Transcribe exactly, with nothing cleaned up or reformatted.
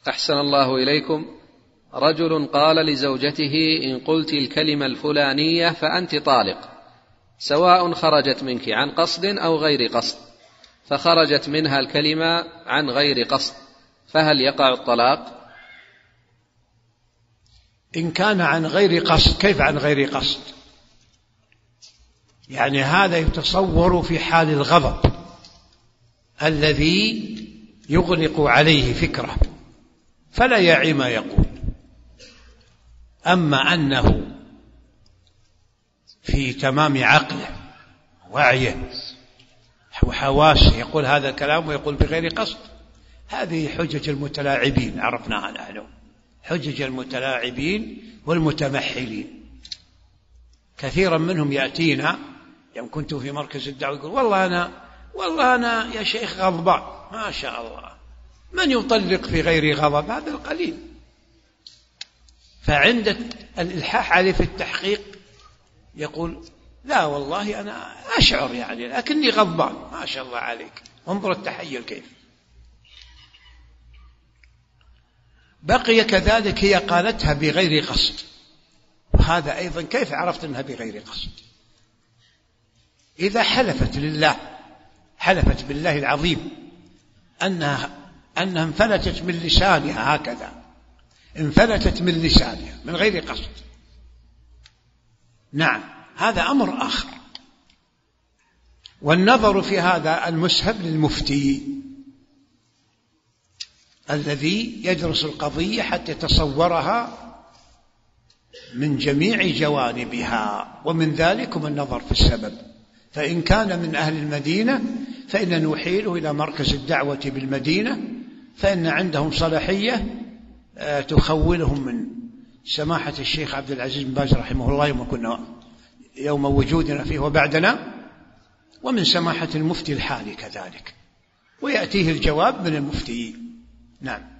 أحسن الله إليكم. رجل قال لزوجته: إن قلت الكلمة الفلانية فأنت طالق، سواء خرجت منك عن قصد أو غير قصد، فخرجت منها الكلمة عن غير قصد، فهل يقع الطلاق؟ إن كان عن غير قصد. كيف عن غير قصد؟ يعني هذا يتصور في حال الغضب الذي يغلق عليه فكره فلا يعي ما يقول. أما أنه في تمام عقله وعيه وحواسه يقول هذا الكلام ويقول بغير قصد، هذه حجج المتلاعبين عرفناها نحن، حجج المتلاعبين والمتمحلين. كثيرا منهم يأتينا يوم كنت في مركز الدعوة يقول: والله أنا والله أنا يا شيخ غضبان. ما شاء الله، من يطلق في غير غضب؟ هذا القليل. فعند الإلحاح عليه في التحقيق يقول: لا والله أنا أشعر يعني لكني غضبان. ما شاء الله عليك، انظر التحيل كيف. بقي كذلك هي قالتها بغير قصد، وهذا أيضا كيف عرفت أنها بغير قصد؟ إذا حلفت لله، حلفت بالله العظيم أنها أنها انفلتت من لسانها، هكذا انفلتت من لسانها من غير قصد، نعم هذا أمر آخر. والنظر في هذا المسهب للمفتي الذي يدرس القضية حتى يتصورها من جميع جوانبها، ومن ذلكم النظر في السبب. فإن كان من أهل المدينة فإن نحيله إلى مركز الدعوة بالمدينة، فإن عندهم صلاحية تخولهم من سماحة الشيخ عبد العزيز بن باز رحمه الله يوم كنا يوم وجودنا فيه وبعدنا، ومن سماحة المفتي الحالي كذلك، ويأتيه الجواب من المفتي. نعم.